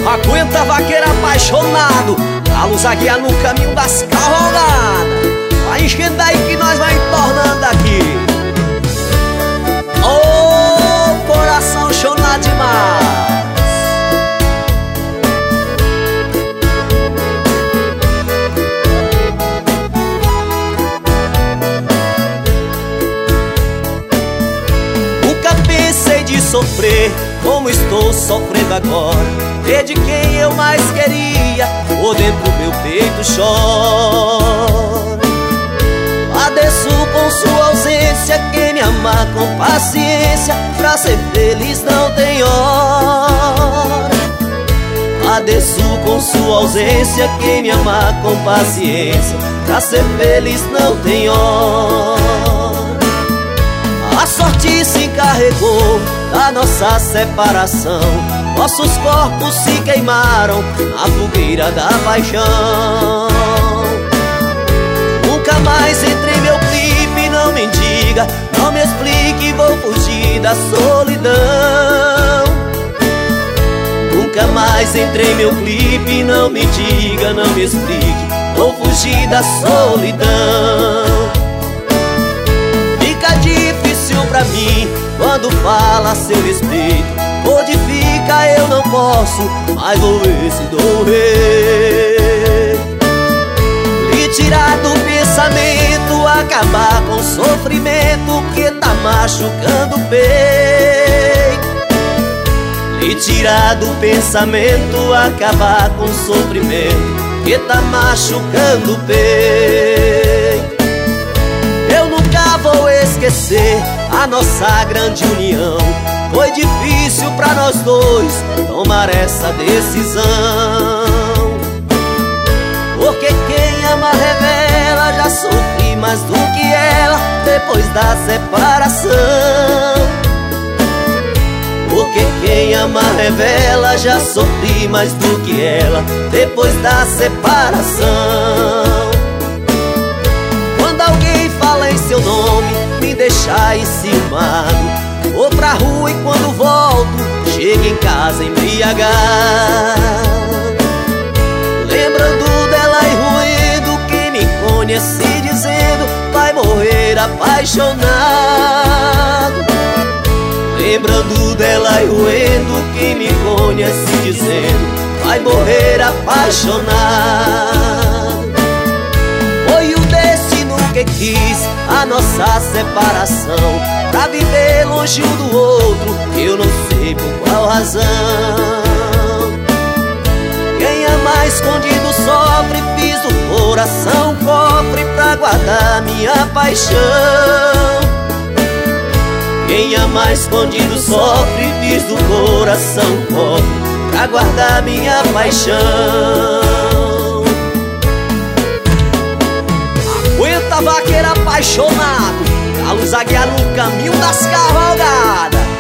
Aguenta, vaqueiro apaixonado, a luz a guiar no caminho das cavalgadas. Vai enchendo aí que nós vai entornando aqui. Ô, coração chonado demais. Nunca pensei de sofrer como estou sofrendo agora. Ver de quem eu mais queria, por dentro do meu peito chora. Padeço com sua ausência, quem me amar com paciência, pra ser feliz não tem hora. Padeço com sua ausência, quem me amar com paciência, pra ser feliz não tem hora. A sorte se encarregou da nossa separação, nossos corpos se queimaram na fogueira da paixão. Nunca mais entrei em meu clipe, não me diga, não me explique, vou fugir da solidão. Nunca mais entrei em meu clipe, não me diga, não me explique, vou fugir da solidão. Fica difícil pra mim quando fala a seu respeito. Modifica, eu não posso, mas vou ver se dou rei. Lhe tirar do pensamento, acabar com o sofrimento que tá machucando o peito. Lhe tirar do pensamento, acabar com o sofrimento que tá machucando o peito. Eu nunca vou esquecer a nossa grande união. Foi difícil pra nós dois tomar essa decisão, porque quem ama revela, já sofri mais do que ela depois da separação. Porque quem ama revela, já sofri mais do que ela depois da separação. Quando alguém fala em seu nome, me deixa enciumado. Vou pra rua e quando volto, chego em casa embriagado, lembrando dela e ruendo. Quem me conhece dizendo vai morrer apaixonado. Lembrando dela e ruendo. Quem me conhece dizendo vai morrer apaixonado. Foi o destino que quis a nossa separação, pra viver longe um do outro, eu não sei por qual razão. Quem ama escondido sofre, fiz do coração um cofre pra guardar minha paixão. Quem ama escondido sofre, fiz do coração um cofre pra guardar minha paixão. Aguenta, vaqueiro apaixonado, a luz a guiar no caminho das cavalgadas.